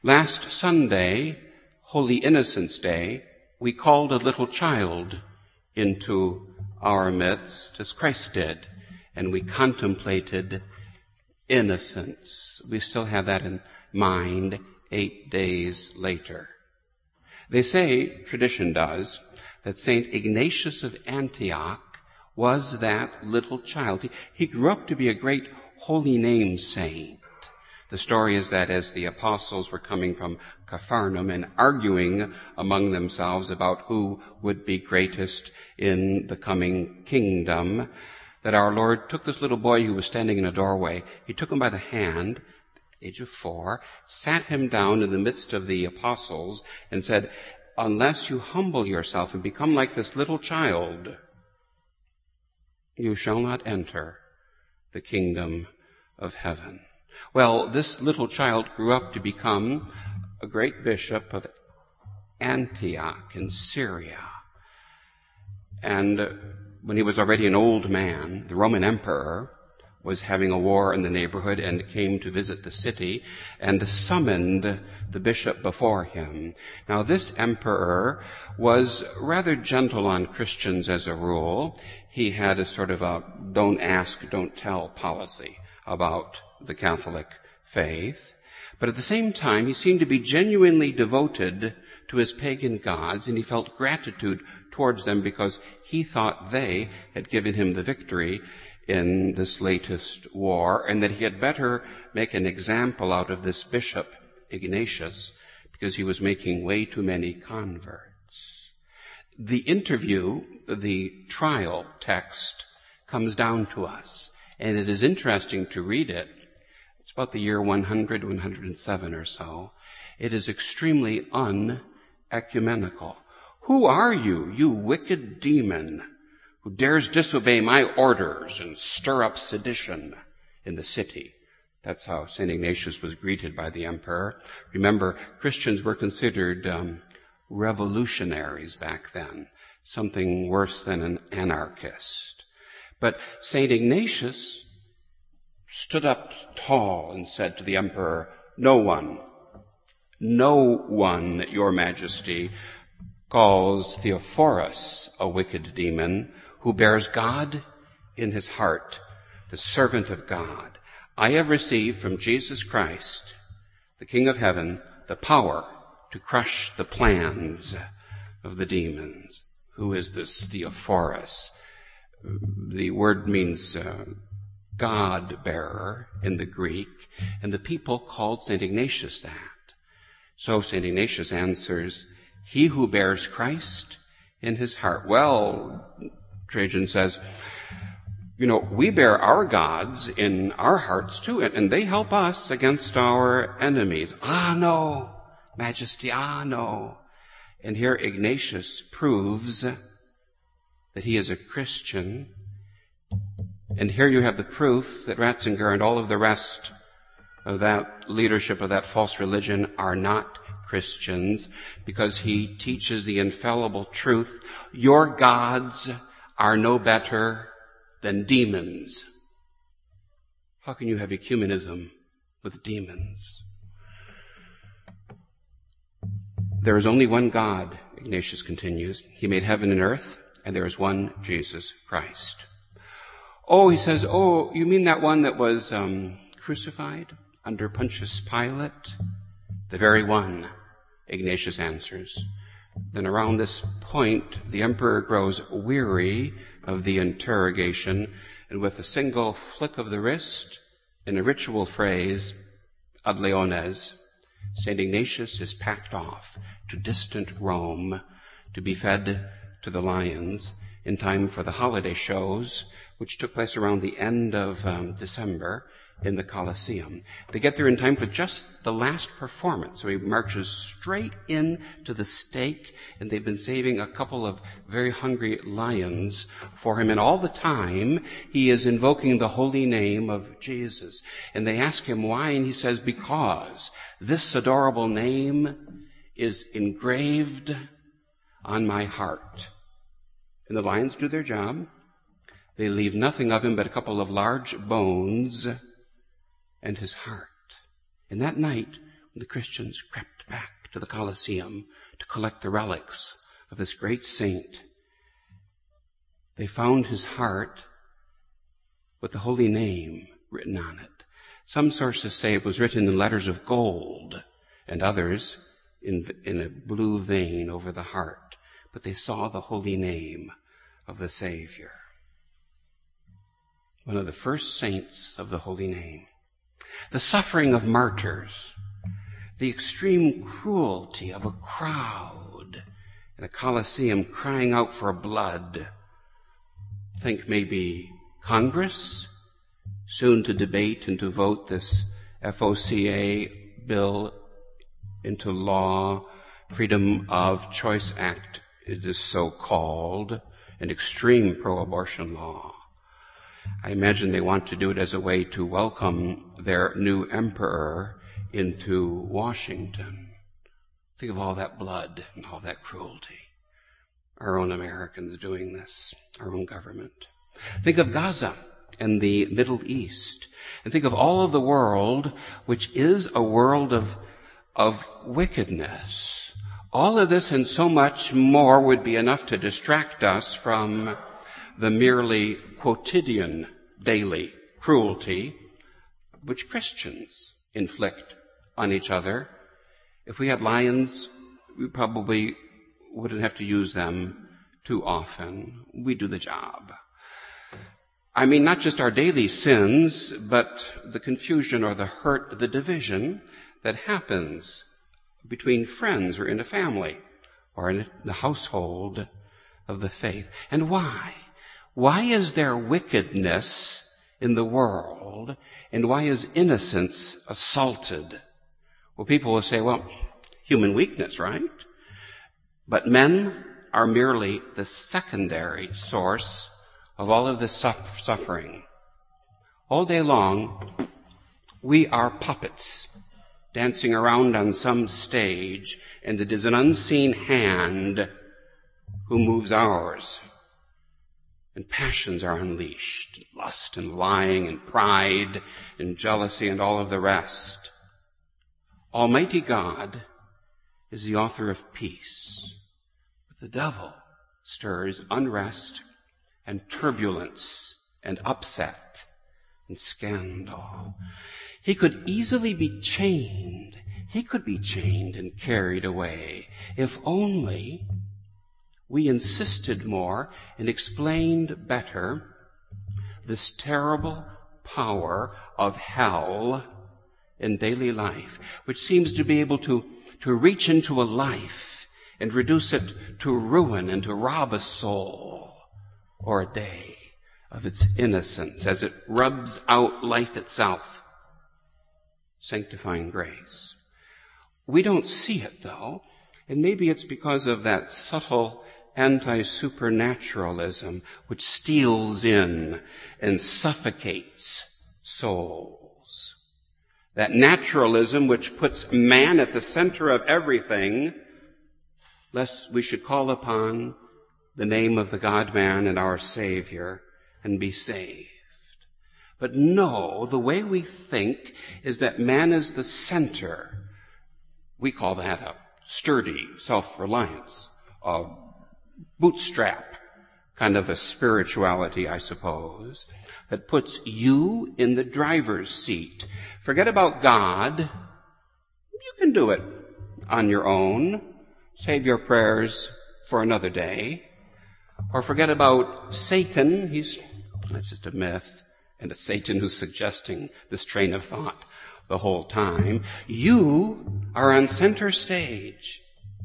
Last Sunday, Holy Innocents' Day, we called a little child into our midst as Christ did, and we contemplated innocence. We still have that in mind 8 days later. They say, tradition does, that St. Ignatius of Antioch was that little child. He grew up to be a great holy name saint. The story is that as the apostles were coming from Capharnaum and arguing among themselves about who would be greatest in the coming kingdom, that our Lord took this little boy who was standing in a doorway. He took him by the hand, age of 4, sat him down in the midst of the apostles and said, "Unless you humble yourself and become like this little child, you shall not enter the kingdom of heaven." Well, this little child grew up to become a great bishop of Antioch in Syria. And when he was already an old man, the Roman emperor was having a war in the neighborhood and came to visit the city and summoned the bishop before him. Now, this emperor was rather gentle on Christians as a rule. He had a sort of a don't ask, don't tell policy about the Catholic faith. But at the same time, he seemed to be genuinely devoted to his pagan gods, and he felt gratitude towards them because he thought they had given him the victory in this latest war, and that he had better make an example out of this bishop, Ignatius, because he was making way too many converts. The interview, the trial text, comes down to us, and it is interesting to read it. It's about the year 100, 107 or so. It is extremely un-ecumenical. "Who are you, you wicked demon, who dares disobey my orders and stir up sedition in the city?" That's how St. Ignatius was greeted by the emperor. Remember, Christians were considered revolutionaries back then, something worse than an anarchist. But St. Ignatius stood up tall and said to the emperor, no one, your majesty, calls Theophorus a wicked demon who bears God in his heart, the servant of God. I have received from Jesus Christ, the King of heaven, the power to crush the plans of the demons." Who is this Theophorus? The word means God-bearer in the Greek, and the people called St. Ignatius that. So St. Ignatius answers, "He who bears Christ in his heart." Well, Trajan says, we bear our gods in our hearts too, and they help us against our enemies. No, Majesty, no. And here Ignatius proves that he is a Christian. And here you have the proof that Ratzinger and all of the rest of that leadership of that false religion are not Christians, because he teaches the infallible truth: your gods are no better than demons. How can you have ecumenism with demons? There is only one God, Ignatius continues. He made heaven and earth, and there is one Jesus Christ. He says, you mean that one that was crucified under Pontius Pilate? The very one, Ignatius answers. Then around this point, the emperor grows weary of the interrogation, and with a single flick of the wrist, in a ritual phrase, ad leones, St. Ignatius is packed off to distant Rome to be fed to the lions in time for the holiday shows, which took place around the end of December in the Colosseum. They get there in time for just the last performance. So he marches straight in to the stake, and they've been saving a couple of very hungry lions for him. And all the time, he is invoking the holy name of Jesus. And they ask him why, and he says, because this adorable name is engraved on my heart. And the lions do their job. They leave nothing of him but a couple of large bones and his heart. And that night, And the Christians crept back to the Colosseum to collect the relics of this great saint. They found his heart with the holy name written on it. Some sources say it was written in letters of gold, and others in a blue vein over the heart. But they saw the holy name of the Savior. One of the first saints of the holy name. The suffering of martyrs. The extreme cruelty of a crowd in a Colosseum crying out for blood. Think maybe Congress, soon to debate and to vote this FOCA bill into law, Freedom of Choice Act, it is so called, an extreme pro-abortion law. I imagine they want to do it as a way to welcome their new emperor into Washington. Think of all that blood and all that cruelty. Our own Americans doing this, our own government. Think of Gaza and the Middle East. And think of all of the world, which is a world of wickedness. All of this and so much more would be enough to distract us from the merely quotidian, daily cruelty which Christians inflict on each other. If we had lions, we probably wouldn't have to use them too often. We do the job. I mean, not just our daily sins, but the confusion or the hurt, the division that happens between friends or in a family or in the household of the faith. And why? Why is there wickedness in the world, and why is innocence assaulted? Well, people will say, well, human weakness, right? But men are merely the secondary source of all of this suffering. All day long, we are puppets dancing around on some stage, and it is an unseen hand who moves ours. And passions are unleashed, lust and lying and pride and jealousy and all of the rest. Almighty God is the author of peace, but the devil stirs unrest and turbulence and upset and scandal. He could easily be chained. He could be chained and carried away if only we insisted more and explained better this terrible power of hell in daily life, which seems to be able to reach into a life and reduce it to ruin and to rob a soul or a day of its innocence as it rubs out life itself. Sanctifying grace. We don't see it, though, and maybe it's because of that subtle anti-supernaturalism which steals in and suffocates souls. That naturalism which puts man at the center of everything, lest we should call upon the name of the God-man and our Savior and be saved. But no, the way we think is that man is the center. We call that a sturdy self-reliance, a bootstrap kind of a spirituality, I suppose, that puts you in the driver's seat. Forget about God. You can do it on your own. Save your prayers for another day. Or forget about Satan. That's just a myth. And it's Satan who's suggesting this train of thought the whole time. You are on center stage.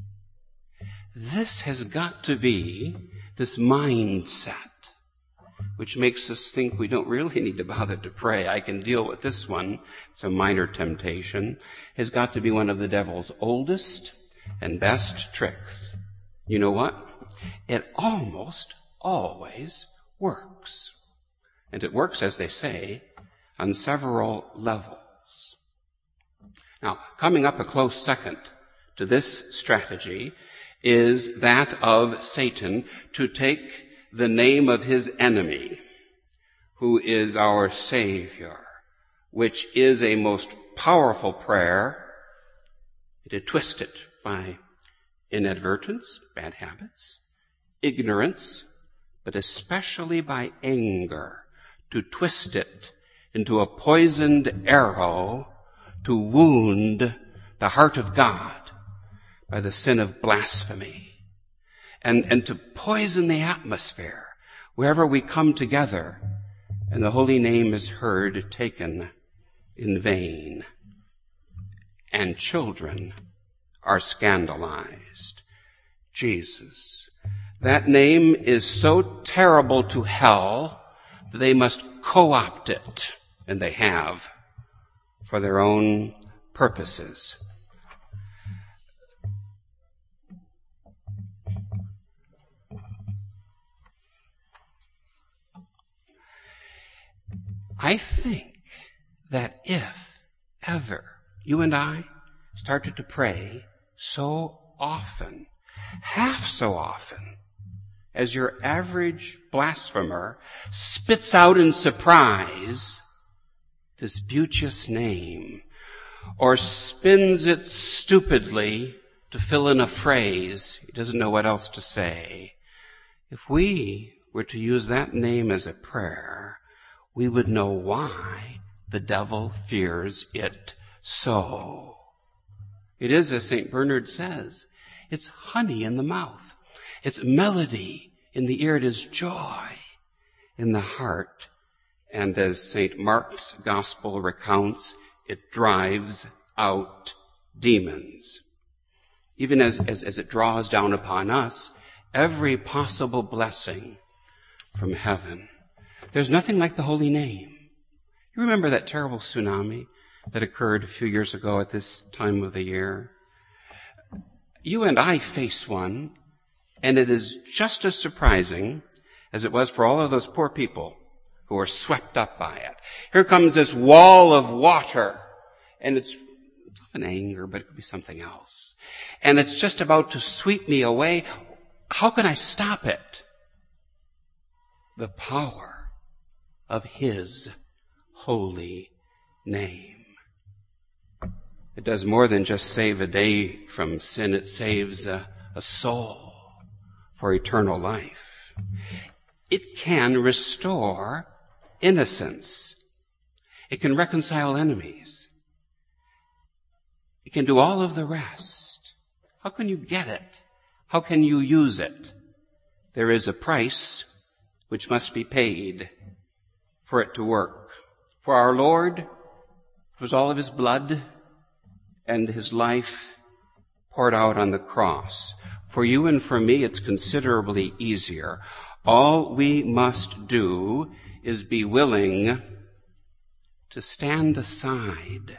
This has got to be this mindset, which makes us think we don't really need to bother to pray. I can deal with this one. It's a minor temptation. Has got to be one of the devil's oldest and best tricks. You know what? It almost always works. And it works, as they say, on several levels. Now, coming up a close second to this strategy is that of Satan to take the name of his enemy, who is our Savior, which is a most powerful prayer to twist it by inadvertence, bad habits, ignorance, but especially by anger, to twist it into a poisoned arrow to wound the heart of God by the sin of blasphemy, and to poison the atmosphere wherever we come together and the holy name is heard taken in vain, and children are scandalized. Jesus. That name is so terrible to hell that they must co-opt it, and they have, for their own purposes. I think that if ever you and I started to pray so often, half so often, as your average blasphemer spits out in surprise this beauteous name, or spins it stupidly to fill in a phrase, he doesn't know what else to say. If we were to use that name as a prayer, we would know why the devil fears it so. It is, as St. Bernard says, it's honey in the mouth. It's melody in the ear. It is joy in the heart. And as St. Mark's gospel recounts, it drives out demons. Even as it draws down upon us every possible blessing from heaven. There's nothing like the holy name. You remember that terrible tsunami that occurred a few years ago at this time of the year? You and I face one, and it is just as surprising as it was for all of those poor people who were swept up by it. Here comes this wall of water, and it's often anger, but it could be something else. And it's just about to sweep me away. How can I stop it? The power of his holy name. It does more than just save a day from sin. It saves a soul for eternal life. It can restore innocence. It can reconcile enemies. It can do all of the rest. How can you get it? How can you use it? There is a price which must be paid for it to work. For our Lord, it was all of his blood and his life poured out on the cross. For you and for me, it's considerably easier. All we must do is be willing to stand aside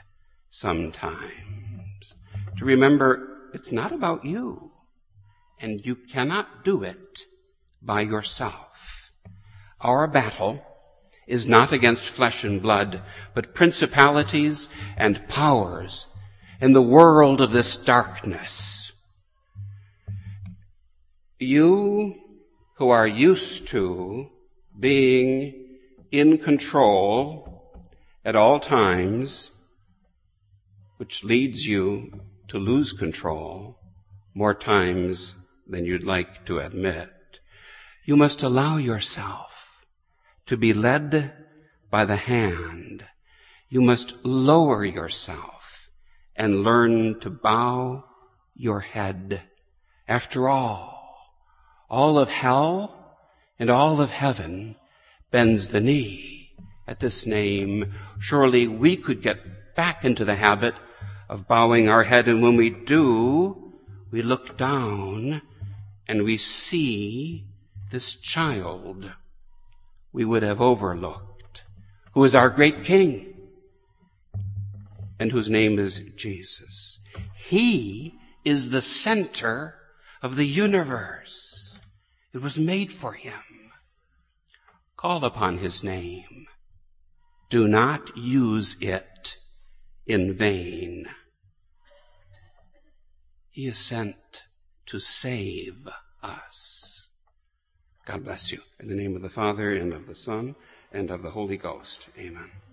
sometimes, to remember it's not about you, and you cannot do it by yourself. Our battle is not against flesh and blood, but principalities and powers in the world of this darkness. You who are used to being in control at all times, which leads you to lose control more times than you'd like to admit, you must allow yourself to be led by the hand. You must lower yourself and learn to bow your head. After all of hell and all of heaven bends the knee at this name. Surely we could get back into the habit of bowing our head, and when we do, we look down and we see this child we would have overlooked, who is our great King, and whose name is Jesus. He is the center of the universe. It was made for him. Call upon his name. Do not use it in vain. He is sent to save us. God bless you. In the name of the Father, and of the Son, and of the Holy Ghost. Amen.